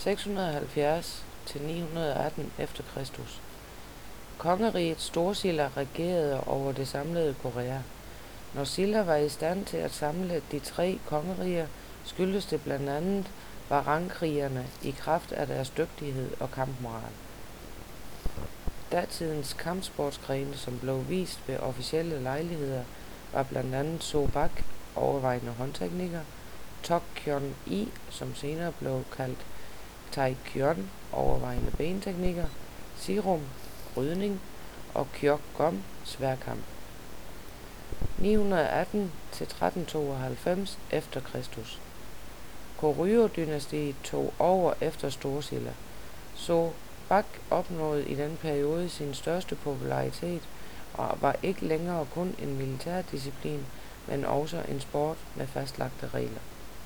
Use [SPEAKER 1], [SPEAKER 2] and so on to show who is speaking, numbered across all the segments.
[SPEAKER 1] 670 til 918 efter Kristus. Kongeriget Storsilla regerede over det samlede Korea. Når Silla var i stand til at samle de tre kongeriger, skyldes det blandt andet Warangkrigerne i kraft af deres dygtighed og kampmoral. Datidens kampsportsgrene, som blev vist ved officielle lejligheder, var blandt andet Sobak, overvejende håndteknikker, Tokyeon-i, som senere blev kaldt Taekyeon, overvejende benteknikker, Sirum, brydning og Kyokgom, sværdkamp. 918 til 1392 efter Kristus. Koryo-dynastiet tog over efter Storsilla. Sobak opnåede i den periode sin største popularitet og var ikke længere kun en militær disciplin, men også en sport med fastlagte regler.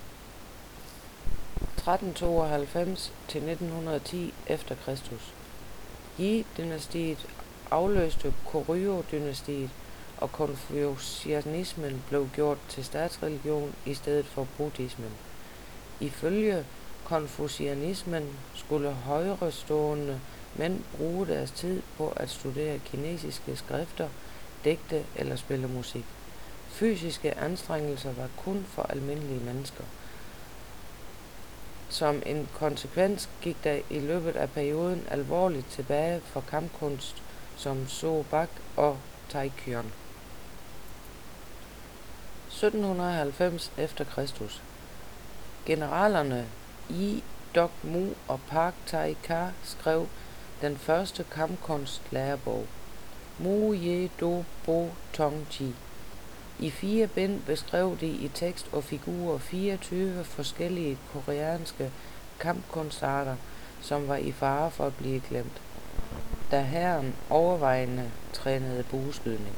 [SPEAKER 1] 1392 til 1910 efter Kristus. Yi-dynastiet afløste Koryo-dynastiet, og konfucianismen blev gjort til statsreligion i stedet for buddhismen. Ifølge konfucianismen skulle højrestående mænd bruge deres tid på at studere kinesiske skrifter, digte eller spille musik. Fysiske anstrengelser var kun for almindelige mennesker. Som en konsekvens gik der i løbet af perioden alvorligt tilbage for kampkunst som Sobak og Taekyeon. 1790 efter Kristus. Generalerne Yi Dok-mu og Park Tai-ka skrev den første kampkunstlærebog, Mu Ye Do Bo Tong Ji. I 4 bind beskrev de i tekst og figurer 24 forskellige koreanske kampkunstarter, som var i fare for at blive glemt, da hæren overvejende trænede bueskydning.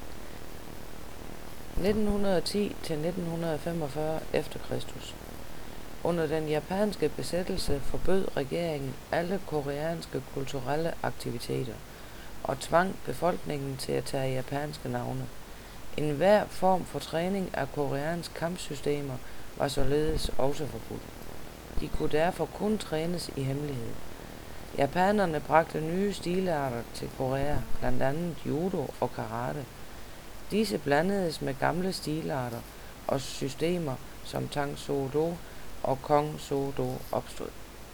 [SPEAKER 1] 1910 til 1945 efter Kristus. Under den japanske besættelse forbød regeringen alle koreanske kulturelle aktiviteter og tvang befolkningen til at tage japanske navne. Enhver form for træning af koreanske kampsystemer var således også forbudt. De kunne derfor kun trænes i hemmelighed. Japanerne bragte nye stilarter til Korea, blandt andet judo og karate. Disse blandedes med gamle stilarter og systemer som Tang Soo Do og Kong Soo Do opstod.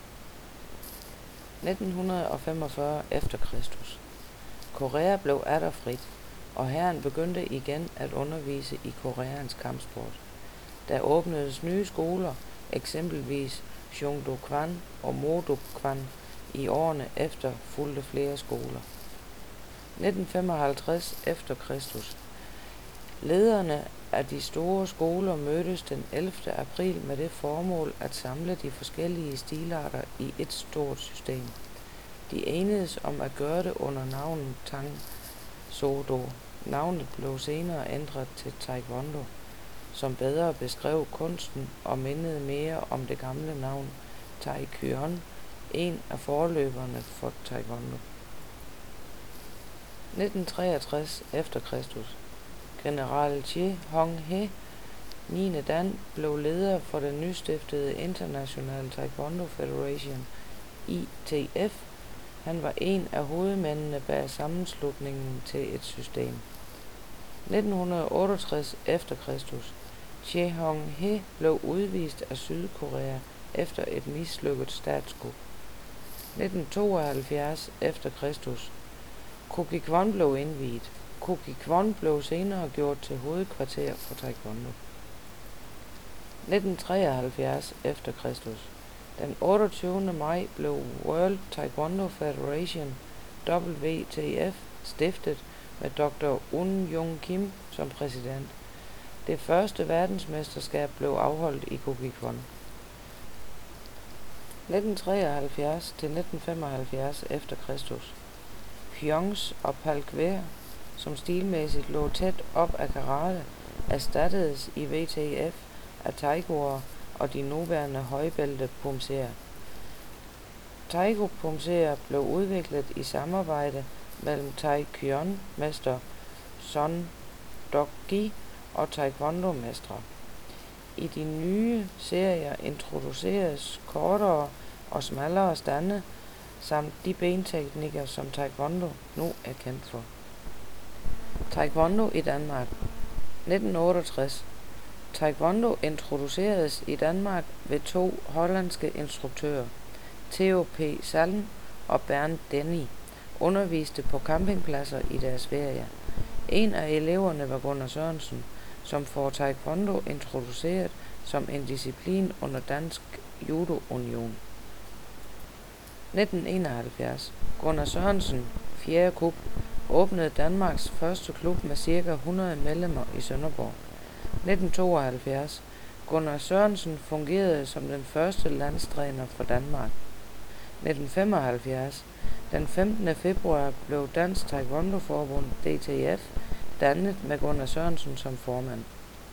[SPEAKER 1] 1945 efter Kristus. Korea blev atter frit, og hæren begyndte igen at undervise i koreansk kampsport. Der åbnedes nye skoler, eksempelvis Cheongdo-kwan og Modok-kwan. I årene efter fulgte flere skoler. 1955 efter Kristus. Lederne af de store skoler mødtes den 11. april med det formål at samle de forskellige stilarter i et stort system. De enedes om at gøre det under navnet Tang Soo Do. Navnet blev senere ændret til Taekwondo, som bedre beskrev kunsten og mindede mere om det gamle navn Taekyeon, en af forløberne for Taekwondo. 1963 efter Kristus. General Che Hong-he, 9. dan, blev leder for den nystiftede International Taekwondo Federation, ITF. Han var en af hovedmændene bag sammenslutningen til et system. 1968 efter Kristus. Che Hong-he blev udvist af Sydkorea efter et mislykket statskup. 1972 efter Kristus. Kokikwon blev indviet. Kokikwon blev senere gjort til hovedkvarter for Taekwondo. 1973 efter Kristus. Den 28. maj blev World Taekwondo Federation, WTF, stiftet med Dr. Un Jung Kim som præsident. Det første verdensmesterskab blev afholdt i Kokikwon. 1973 til 1975 efter Kristus. Pyeongs og Palkver, som stilmæssigt lå tæt op af karate, erstattedes i WTF af taikoer og de nuværende højbælte pumseer. Taiko-pumseer blev udviklet i samarbejde mellem Taekyeon-mester Son Dok-gi og Taekwondo-mestre. I de nye serier introduceres kortere og smallere stande, samt de benteknikker, som taekwondo nu er kendt for. Taekwondo i Danmark 1968. Taekwondo introduceredes i Danmark ved 2 hollandske instruktører, Theo P. Salm og Bernd Denny, underviste på campingpladser i deres ferie. En af eleverne var Gunnar Sørensen, som får taekwondo introduceret som en disciplin under Dansk Judo Union. 1971. Gunnar Sørensen, 4. kup, åbnede Danmarks første klub med ca. 100 medlemmer i Sønderborg. 1972. Gunnar Sørensen fungerede som den første landstræner for Danmark. 1975. Den 15. februar blev Dansk Taekwondo Forbund DTF dannet med Gunnar Sørensen som formand.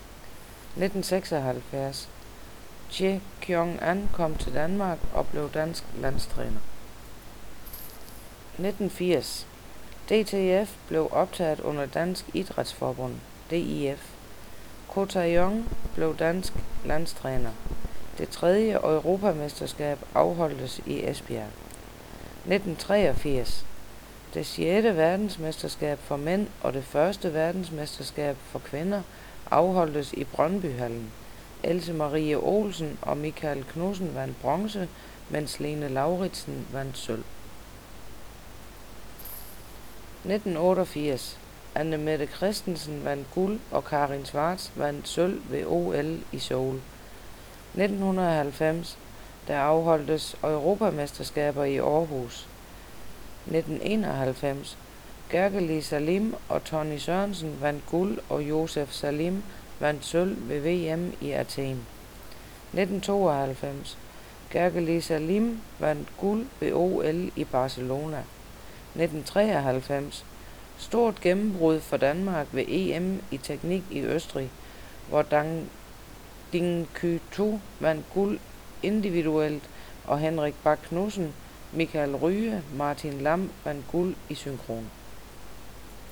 [SPEAKER 1] 1976. Che Kyong-an kom til Danmark og blev dansk landstræner. 1980. DTF blev optaget under Dansk Idrætsforbund, DIF. Ko Tae-yong blev dansk landstræner. Det 3. Europamesterskab afholdtes i Esbjerg. 1983. Det 6. verdensmesterskab for mænd og det 1. verdensmesterskab for kvinder afholdtes i Brøndbyhallen. Else Marie Olsen og Michael Knudsen vandt bronze, mens Lene Lauritsen vandt sølv. 1988. Anne Mette Christensen vandt guld, og Karin Schwarz vandt sølv ved OL i Seoul. 1990. Der afholdtes Europamesterskaber i Aarhus. 1991. Gergely Salim og Tony Sørensen vandt guld, og Josef Salim vandt sølv ved VM i Athen. 1992. Gergely Salim vandt guld ved OL i Barcelona. 1993. Stort gennembrud for Danmark ved EM i teknik i Østrig, hvor Ding Ky-tu vandt guld individuelt, og Henrik Bak Knudsen, Michael Ryge, Martin Lam vandt guld i synkron.